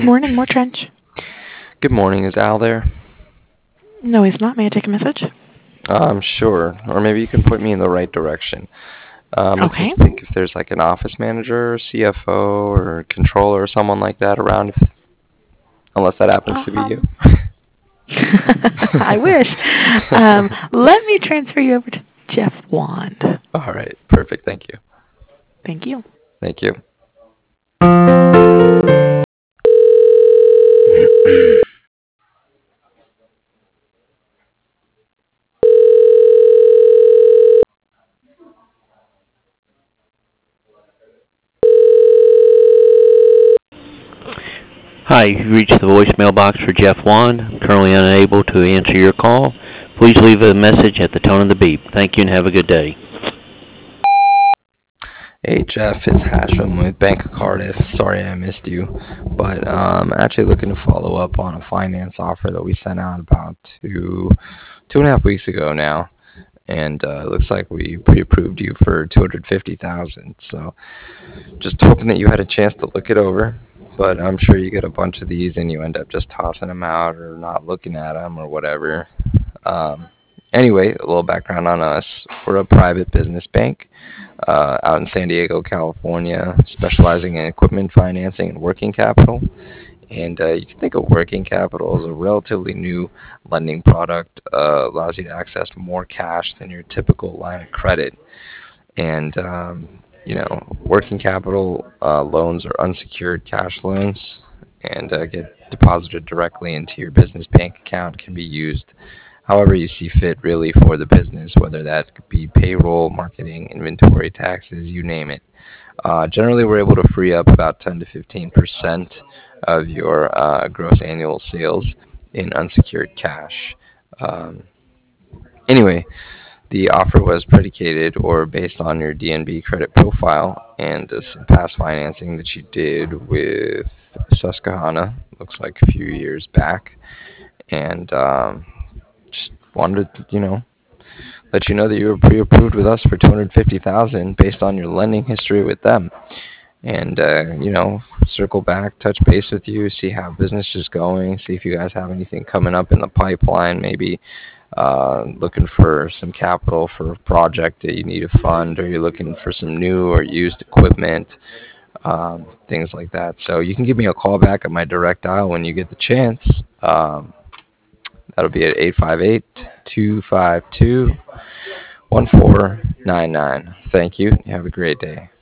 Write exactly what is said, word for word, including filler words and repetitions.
Good morning, more trench. Good morning, is Al there? No, he's not. May I take a message? Um, sure. Or maybe you can point me in the right direction. Uh, I'm looking Okay. to think if there's like an office manager, or C F O, or controller, or someone like that around, if, unless that happens to be you. Um, I wish. Um, let me transfer you over to Jeff Wand. All right, perfect. Thank you. Thank you. Thank you. Hi, you've reached the voicemail box for Jeff Wan. I'm currently unable to answer your call. Please leave a message at the tone of the beep. Thank you and have a good day. Hey Jeff, it's Hashem with Bank of Cardiff. Sorry I missed you, but um, actually looking to follow up on a finance offer that we sent out about two two and a half weeks ago now, and uh, it looks like we pre-approved you for two hundred fifty thousand. So just hoping that you had a chance to look it over, but I'm sure you get a bunch of these and you end up just tossing them out or not looking at them or whatever. Um, anyway, a little background on us. We're a private business bank uh, out in San Diego, California, specializing in equipment financing and working capital. And uh, you can think of working capital as a relatively new lending product, uh, allows you to access more cash than your typical line of credit. And um, you know, working capital uh, loans are unsecured cash loans and uh, get deposited directly into your business bank account. Can be used however you see fit, really, for the business, whether that could be payroll, marketing, inventory, taxes, you name it. Uh, generally, we're able to free up about ten to fifteen percent of your uh, gross annual sales in unsecured cash. Um, anyway, the offer was predicated or based on your D N B credit profile and uh, some past financing that you did with Susquehanna, looks like a few years back. And um, just wanted to, you know, let you know that you were pre-approved with us for two hundred fifty thousand based on your lending history with them. And uh, you know, circle back, touch base with you, see how business is going, see if you guys have anything coming up in the pipeline, maybe uh, looking for some capital for a project that you need to fund, or you're looking for some new or used equipment, um, things like that. So you can give me a call back at my direct dial when you get the chance. Um, that'll be at eight five eight, two five two, one four nine nine. Thank you. You have a great day.